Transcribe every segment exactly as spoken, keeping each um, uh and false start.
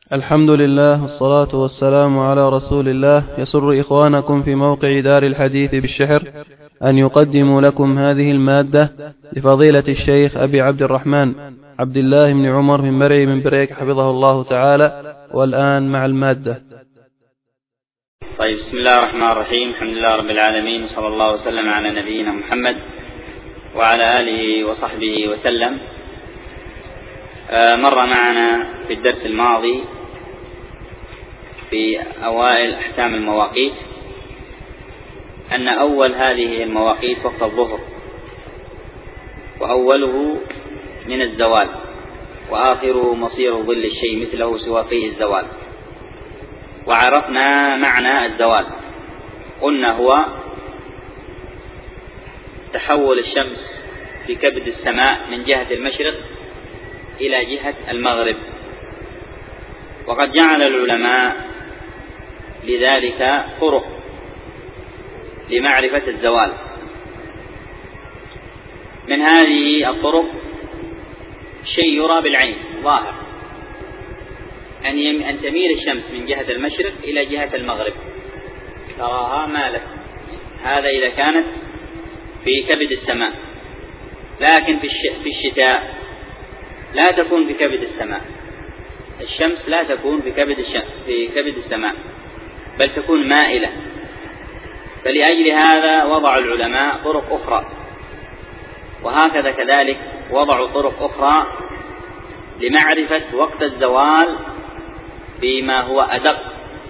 الحمد لله والصلاة والسلام على رسول الله. يسر إخوانكم في موقع دار الحديث بالشحر أن يقدموا لكم هذه المادة لفضيلة الشيخ أبي عبد الرحمن عبد الله بن عمر بن مرعي من بريك حفظه الله تعالى. والآن مع المادة. طيب، بسم الله الرحمن الرحيم. الحمد لله رب العالمين، وصلى الله وسلم على نبينا محمد وعلى آله وصحبه وسلم. مر معنا في الدرس الماضي في أوائل أحكام المواقيت أن أول هذه المواقيت وقت الظهر، وأوله من الزوال، وآخره مصير ظل الشيء مثله سواقي الزوال. وعرفنا معنى الزوال، قلنا هو تحول الشمس في كبد السماء من جهة المشرق إلى جهة المغرب. وقد جعل العلماء لذلك طرق لمعرفة الزوال. من هذه الطرق شيء يرى بالعين ظاهر، أن أن تميل الشمس من جهة المشرق إلى جهة المغرب، تراها مالت. هذا إذا كانت في كبد السماء. لكن في الشتاء لا تكون في كبد السماء، الشمس لا تكون في كبد في كبد السماء، بل تكون مائلة. فلأجل هذا وضع العلماء طرق أخرى، وهكذا كذلك وضعوا طرق أخرى لمعرفة وقت الزوال بما هو أدق،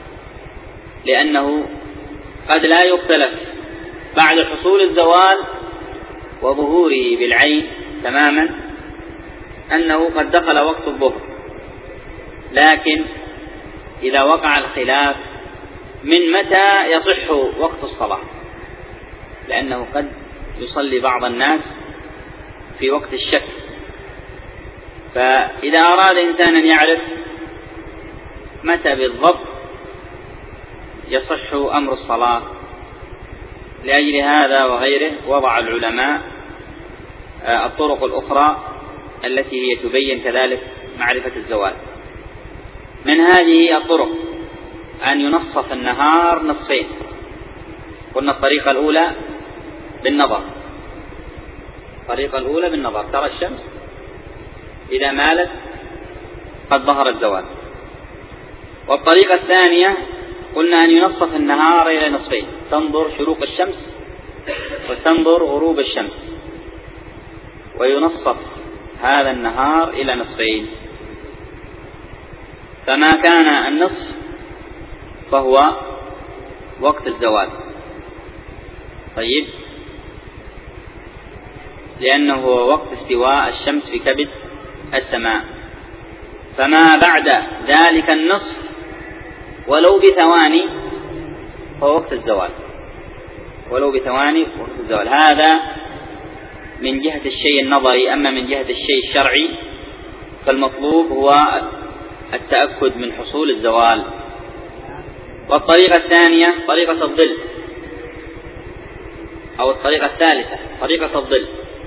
لأنه قد لا يختلف بعد حصول الزوال وظهوره بالعين تماما أنه قد دخل وقت الظهر. لكن إذا وقع الخلاف من متى يصح وقت الصلاة، لأنه قد يصلي بعض الناس في وقت الشك، فإذا أراد إنسان أن يعرف متى بالضبط يصح أمر الصلاة، لأجل هذا وغيره وضع العلماء الطرق الأخرى التي هي تبين كذلك معرفة الزوال. من هذه الطرق أن ينصف النهار نصفين. قلنا الطريقة الأولى بالنظر، الطريقة الأولى بالنظر، ترى الشمس إذا مالت قد ظهر الزوال. والطريقة الثانية قلنا أن ينصف النهار إلى نصفين، تنظر شروق الشمس وتنظر غروب الشمس، وينصف هذا النهار إلى نصفين. فما كان النصف فهو وقت الزوال، طيب، لأنه هو وقت استواء الشمس في كبد السماء. فما بعد ذلك النصف ولو بثواني هو وقت الزوال، ولو بثواني وقت الزوال. هذا من جهة الشيء النظري. أما من جهة الشيء الشرعي فالمطلوب هو التأكد من حصول الزوال. والطريقة الثانية طريقة الظل، أو الطريقة الثالثة طريقة الظل.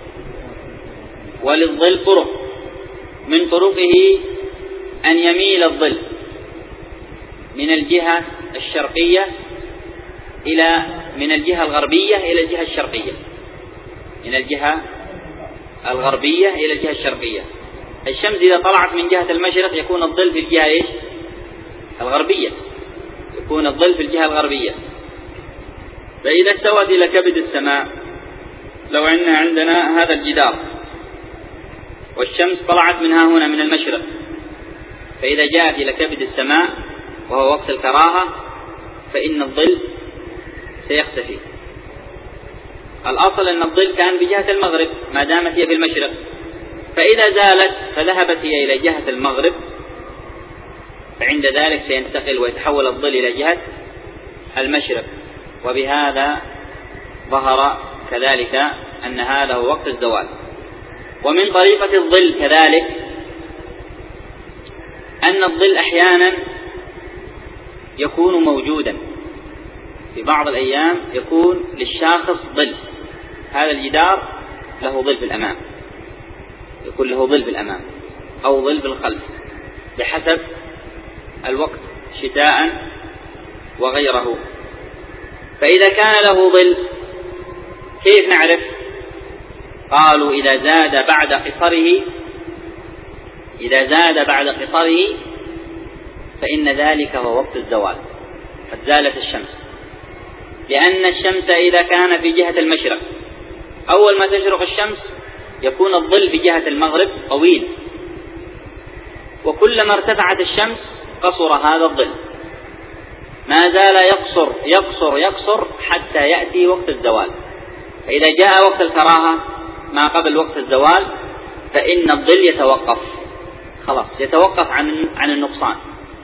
وللظل طرق، من طرقه أن يميل الظل من الجهة الشرقية إلى من الجهة الغربية إلى الجهة الشرقية، من الجهة الغربية إلى الجهة الشرقية. الشمس إذا طلعت من جهة المشرق يكون الظل في الجهة إيش؟ الغربية، يكون الظل في الجهة الغربية. فإذا استوت إلى كبد السماء، لو أن عندنا هذا الجدار والشمس طلعت منها هنا من المشرق، فإذا جاءت إلى كبد السماء وهو وقت الكراهة فإن الظل سيختفي. الأصل أن الظل كان بجهة المغرب ما دامت هي في المشرق، فإذا زالت فذهبت هي إلى جهة المغرب، فعند ذلك سينتقل ويتحول الظل إلى جهة المشرق. وبهذا ظهر كذلك أن هذا هو وقت الزوال. ومن طريقة الظل كذلك أن الظل أحيانا يكون موجودا، في بعض الأيام يكون للشاخص ظل، هذا الجدار له ظل في الأمام، يكون له ظل في الأمام أو ظل في الخلف، بحسب الوقت شتاء وغيره. فإذا كان له ظل كيف نعرف؟ قالوا إذا زاد بعد قصره إذا زاد بعد قصره فإن ذلك هو وقت الزوال، قد زالت الشمس. لأن الشمس إذا كان في جهة المشرق أول ما تشرق الشمس يكون الظل في جهة المغرب طويل، وكلما ارتفعت الشمس قصر هذا الظل، ما زال يقصر يقصر يقصر حتى يأتي وقت الزوال. فإذا جاء وقت الكراهة ما قبل وقت الزوال فإن الظل يتوقف، خلاص يتوقف عن عن النقصان.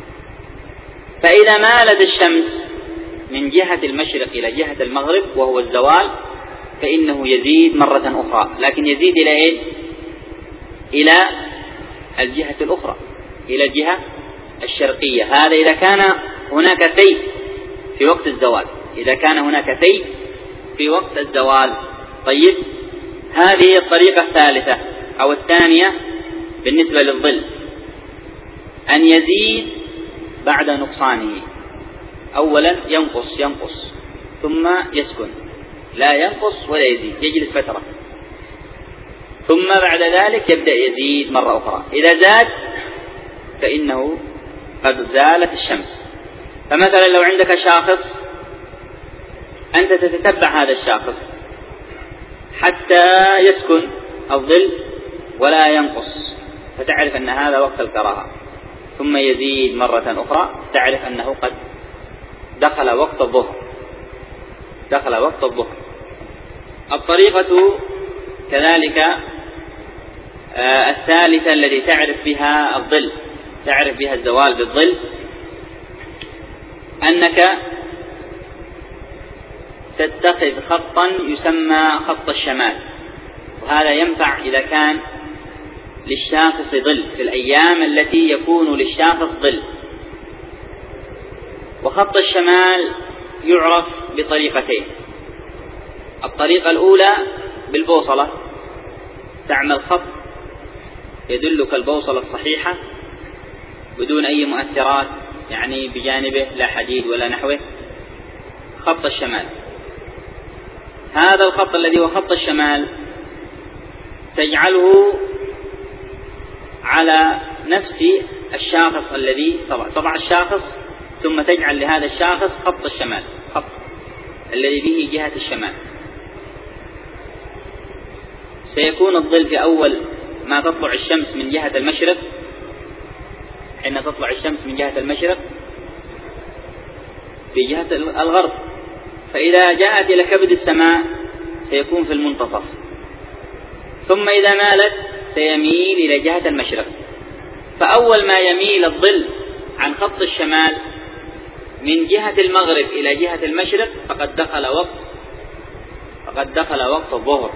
فإذا مالت الشمس من جهة المشرق إلى جهة المغرب وهو الزوال فإنه يزيد مرة أخرى، لكن يزيد إلى إيه؟ إلى الجهة الأخرى، إلى الجهة الشرقية. هذا إذا كان هناك في في وقت الزوال، إذا كان هناك في في وقت الزوال. طيب، هذه الطريقة الثالثة أو الثانية بالنسبة للظل، أن يزيد بعد نقصانه. أولا ينقص ينقص ثم يسكن، لا ينقص ولا يزيد، يجلس فترة، ثم بعد ذلك يبدأ يزيد مرة أخرى. إذا زاد فإنه قد زالت الشمس. فمثلا لو عندك شاخص أنت تتتبع هذا الشاخص حتى يسكن الظل ولا ينقص، فتعرف أن هذا وقت الكراهة، ثم يزيد مرة أخرى تعرف أنه قد دخل وقت الظهر دخل وقت الظهر. الطريقة كذلك آه الثالثة التي تعرف بها الظل، تعرف بها الزوال بالظل، أنك تتخذ خطا يسمى خط الشمال، وهذا ينفع إذا كان للشاخص ظل في الأيام التي يكون للشاخص ظل. وخط الشمال يعرف بطريقتين. الطريقة الأولى بالبوصلة، تعمل خط يدلك البوصلة الصحيحة بدون أي مؤثرات، يعني بجانبه لا حديد ولا نحوه، خط الشمال. هذا الخط الذي هو خط الشمال تجعله على نفس الشاخص الذي تضع الشاخص، ثم تجعل لهذا الشاخص خط الشمال، خط الذي به جهة الشمال. سيكون الظل في أول ما تطلع الشمس من جهة المشرق، حين تطلع الشمس من جهة المشرق في جهة الغرب، فإذا جاءت إلى كبد السماء سيكون في المنتصف، ثم إذا مالت سيميل إلى جهة المشرق. فأول ما يميل الظل عن خط الشمال من جهة المغرب إلى جهة المشرق فقد دخل وقت فقد دخل وقت الظهر.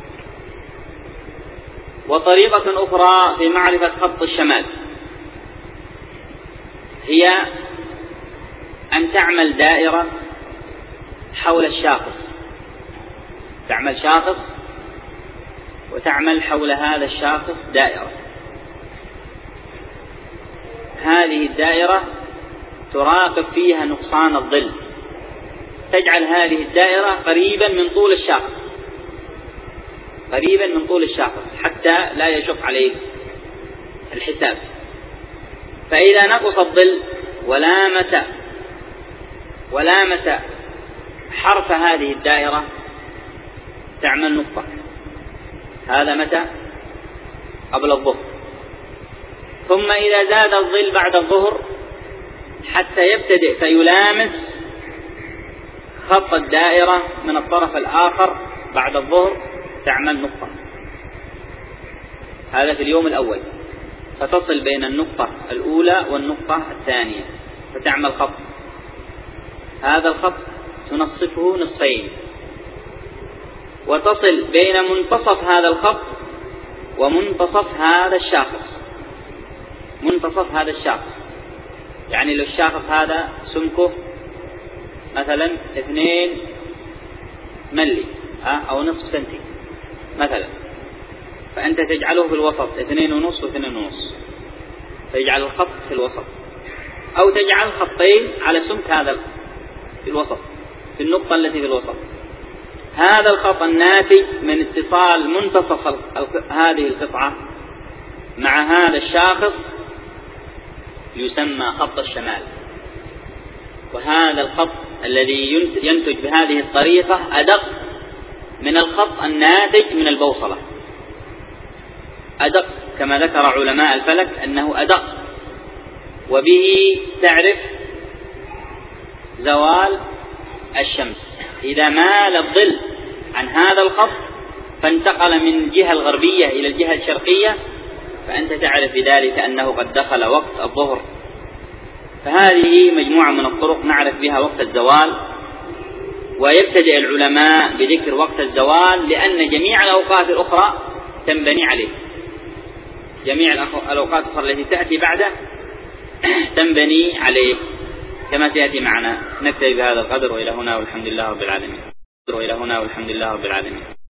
وطريقة أخرى في معرفة خط الشمال هي أن تعمل دائرة حول الشاخص، تعمل شاخص وتعمل حول هذا الشاخص دائرة. هذه الدائرة تراقب فيها نقصان الظل، تجعل هذه الدائرة قريبا من طول الشاخص قريبا من طول الشاخص حتى لا يشق عليه الحساب. فإذا نقص الظل ولامس ولامس حرف هذه الدائرة تعمل نقطة. هذا متى؟ قبل الظهر. ثم إذا زاد الظل بعد الظهر حتى يبتدئ فيلامس خط الدائرة من الطرف الآخر بعد الظهر تعمل نقطة. هذا في اليوم الأول، فتصل بين النقطة الأولى والنقطة الثانية فتعمل خط. هذا الخط تنصفه نصفين، وتصل بين منتصف هذا الخط ومنتصف هذا الشاخص. منتصف هذا الشاخص يعني لو الشاخص هذا سمكه مثلا اثنين ملي أو نصف سنتي مثلا، فأنت تجعله في الوسط اثنين ونصف واثنين ونصف، فيجعل الخط في الوسط. أو تجعل خطين على سمك هذا في الوسط، في النقطة التي في الوسط. هذا الخط الناتج من اتصال منتصف هذه القطعة مع هذا الشاخص يسمى خط الشمال. وهذا الخط الذي ينتج بهذه الطريقة أدق من الخط الناتج من البوصلة، أدق كما ذكر علماء الفلك أنه أدق، وبه تعرف زوال الشمس. إذا مال الظل عن هذا الخط فانتقل من الجهة الغربية إلى الجهة الشرقية، فأنت تعرف بذلك أنه قد دخل وقت الظهر. فهذه مجموعة من الطرق نعرف بها وقت الزوال. ويبتدئ العلماء بذكر وقت الزوال لأن جميع الأوقات الأخرى تنبني عليه، جميع الأوقات الأخرى التي تأتي بعده تنبني عليه كما سيأتي معنا. نكتفي بهذا القدر، وإلى هنا والحمد لله رب العالمين. وإلى هنا والحمد لله رب العالمين.